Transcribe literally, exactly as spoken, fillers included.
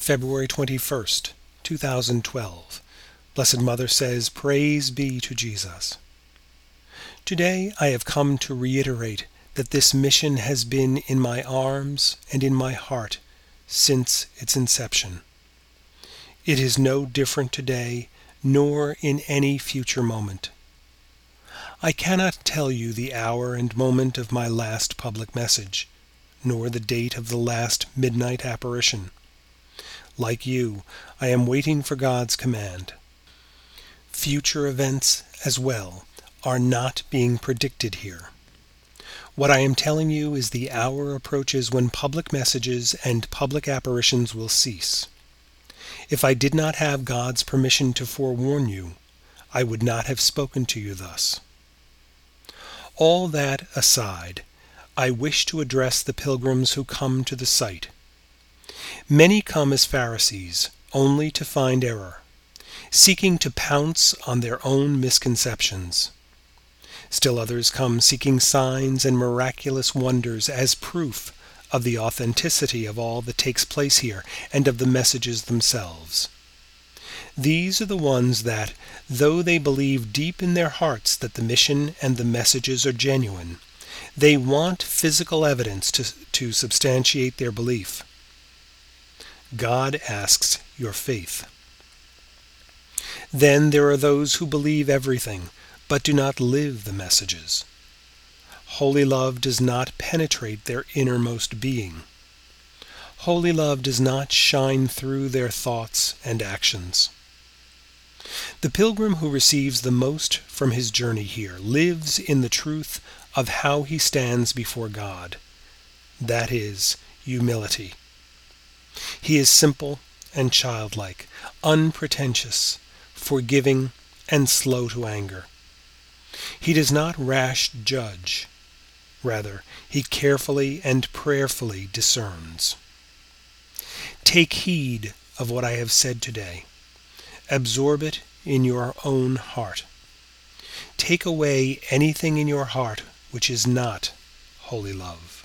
February twenty-first, two thousand twelve. Blessed Mother says, Praise be to Jesus. Today I have come to reiterate that this mission has been in my arms and in my heart since its inception. It is no different today, nor in any future moment. I cannot tell you the hour and moment of my last public message, nor the date of the last midnight apparition. Like you, I am waiting for God's command. Future events, as well, are not being predicted here. What I am telling you is the hour approaches when public messages and public apparitions will cease. If I did not have God's permission to forewarn you, I would not have spoken to you thus. All that aside, I wish to address the pilgrims who come to the site. Many come as Pharisees, only to find error, seeking to pounce on their own misconceptions. Still others come seeking signs and miraculous wonders as proof of the authenticity of all that takes place here and of the messages themselves. These are the ones that, though they believe deep in their hearts that the mission and the messages are genuine, they want physical evidence to, to substantiate their belief. God asks your faith. Then there are those who believe everything, but do not live the messages. Holy love does not penetrate their innermost being. Holy love does not shine through their thoughts and actions. The pilgrim who receives the most from his journey here lives in the truth of how he stands before God. That is humility. He is simple and childlike, unpretentious, forgiving, and slow to anger. He does not rash judge. Rather, he carefully and prayerfully discerns. Take heed of what I have said today. Absorb it in your own heart. Take away anything in your heart which is not holy love.